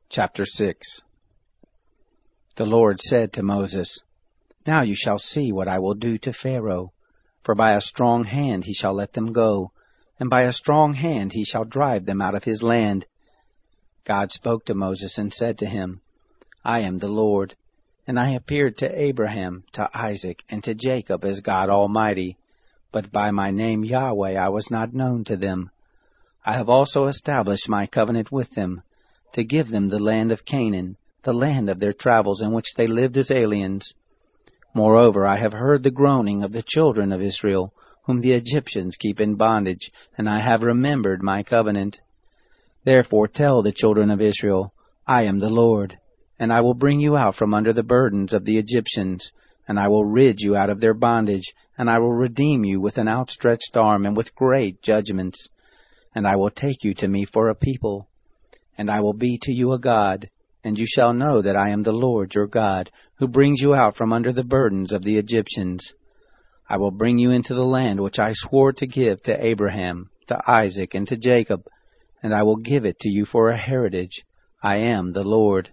Chapter 6. The Lord said to Moses, Now you shall see what I will do to Pharaoh, for by a strong hand he shall let them go, and by a strong hand he shall drive them out of his land. God spoke to Moses and said to him, I am the Lord, and I appeared to Abraham, to Isaac, and to Jacob as God Almighty, but by my name Yahweh I was not known to them. I have also established my covenant with them, to give them the land of Canaan, the land of their travels in which they lived as aliens. Moreover, I have heard the groaning of the children of Israel, whom the Egyptians keep in bondage, and I have remembered my covenant. Therefore tell the children of Israel, I am the Lord, and I will bring you out from under the burdens of the Egyptians, and I will rid you out of their bondage, and I will redeem you with an outstretched arm and with great judgments. And I will take you to me for a people, and I will be to you a God, and you shall know that I am the Lord your God, who brings you out from under the burdens of the Egyptians. I will bring you into the land which I swore to give to Abraham, to Isaac, and to Jacob, and I will give it to you for a heritage. I am the Lord.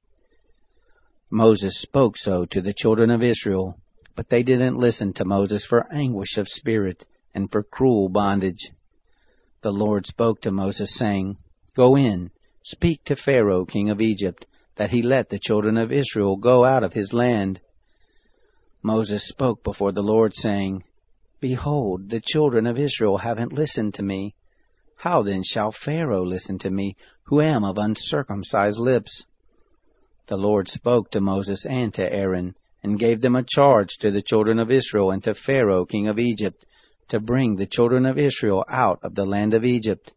Moses spoke so to the children of Israel, but they didn't listen to Moses for anguish of spirit and for cruel bondage. The Lord spoke to Moses, saying, Go in, speak to Pharaoh king of Egypt, that he let the children of Israel go out of his land. Moses spoke before the Lord, saying, Behold, the children of Israel haven't listened to me. How then shall Pharaoh listen to me, who am of uncircumcised lips? The Lord spoke to Moses and to Aaron, and gave them a charge to the children of Israel and to Pharaoh king of Egypt, to bring the children of Israel out of the land of Egypt.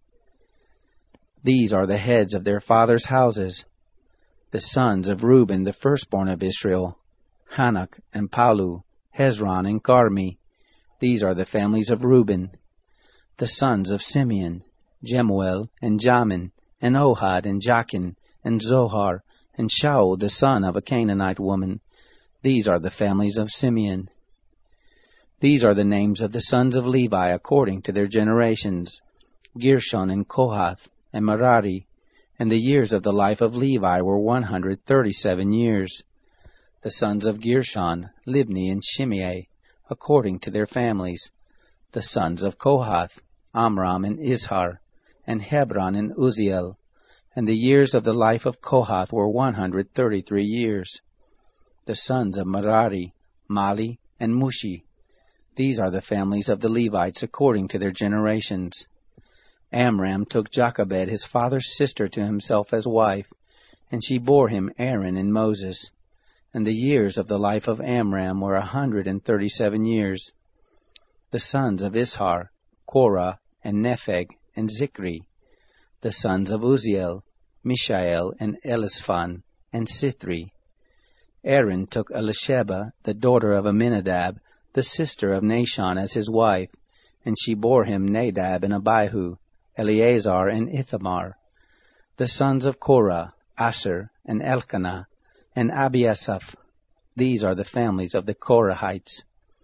These are the heads of their fathers' houses. The sons of Reuben, the firstborn of Israel, Hanok and Palu, Hezron and Carmi. These are the families of Reuben. The sons of Simeon, Jemuel and Jamin, and Ohad and Jachin, and Zohar, and Shaul the son of a Canaanite woman. These are the families of Simeon. These are the names of the sons of Levi according to their generations, Gershon and Kohath and Merari, and the years of the life of Levi were 137 years. The sons of Gershon, Libni and Shimei, according to their families. The sons of Kohath, Amram and Izhar, and Hebron and Uzziel, and the years of the life of Kohath were 133 years. The sons of Merari, Mali and Mushi. These are the families of the Levites according to their generations. Amram took Jochebed his father's sister to himself as wife, and she bore him Aaron and Moses. And the years of the life of Amram were 137 years. The sons of Ishar, Korah and Nepheg and Zikri. The sons of Uzziel, Mishael and Elishphan and Sithri. Aaron took Elisheba, the daughter of Amminadab, the sister of Nashon, as his wife, and she bore him Nadab and Abihu, Eleazar and Ithamar. The sons of Korah, Asher and Elkanah, and Abiasaph. These are the families of the Korahites.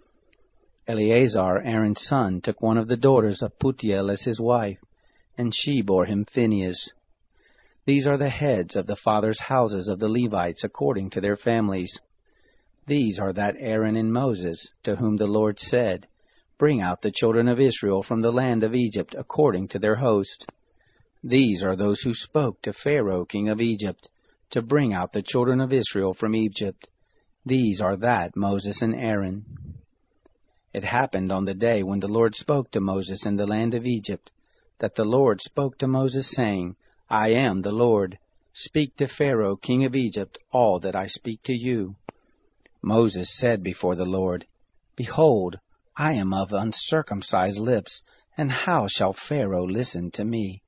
Eleazar, Aaron's son, took one of the daughters of Putiel as his wife, and she bore him Phinehas. These are the heads of the fathers' houses of the Levites according to their families. These are that Aaron and Moses, to whom the Lord said, Bring out the children of Israel from the land of Egypt according to their host. These are those who spoke to Pharaoh king of Egypt, to bring out the children of Israel from Egypt. These are that Moses and Aaron. It happened on the day when the Lord spoke to Moses in the land of Egypt, that the Lord spoke to Moses, saying, I am the Lord. Speak to Pharaoh king of Egypt all that I speak to you. Moses said before the Lord, Behold, I am of uncircumcised lips, and how shall Pharaoh listen to me?